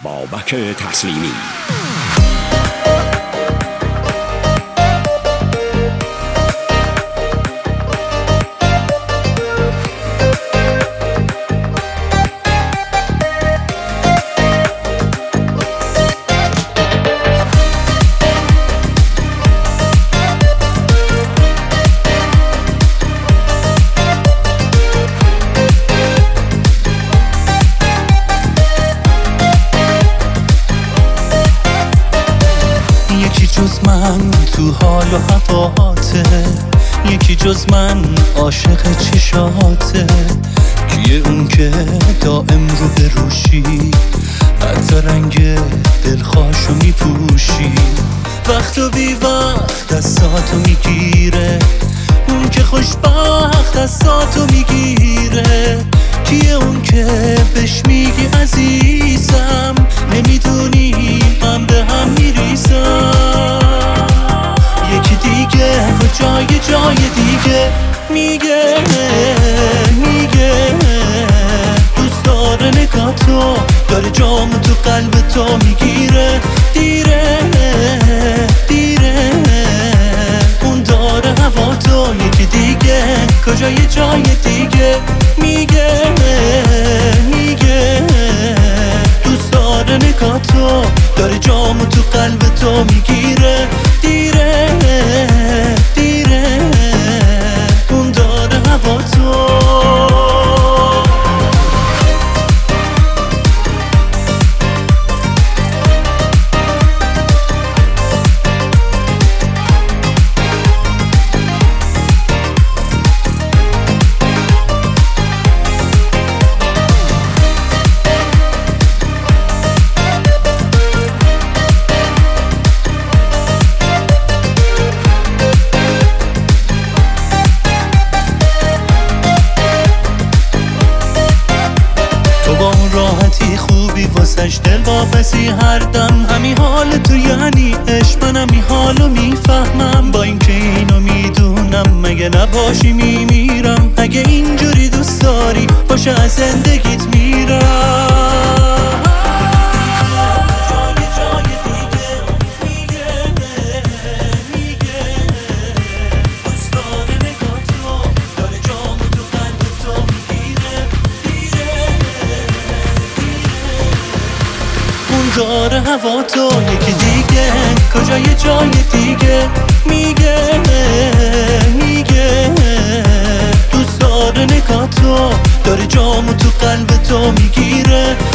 بابک تسلیمی. یکی جز من تو حال و هواته، یکی جز من عاشق چشاته. کیه اون که دائم رو به روشی، حتی رنگ دلخواشو میپوشی. وقت و بی وقت دستاتو میگیره، اون که خوشبخت دستاتو میگیره. کیه اون که بهش میگی عزیزم، نمیدونی من به هم میریزم. یکی دیگه کجای جای دیگه میگه دوست داره نگاه تو، داره جامو تو قلب تو میگیره. دیره اون داره هوا تو. یکی دیگه کجای جای دیگه میگه دوست داره نگاه تو، داره جامو تو قلب تو میگیره. دیره اون داره هوا تو. راحتی خوبی واسش دل واپسی هر دم. همین حال تو یعنی عشق، منم این حالو میفهمم. با اینکه اینو میدونم مگه نباشی میمیرم. اگه اینجوری دوست داری باشه از زندگیت میرم. داره هوا تو. یکی دیگه کجای جای دیگه میگه دوست داره نگاه تو، داره جامو تو قلب تو میگیره.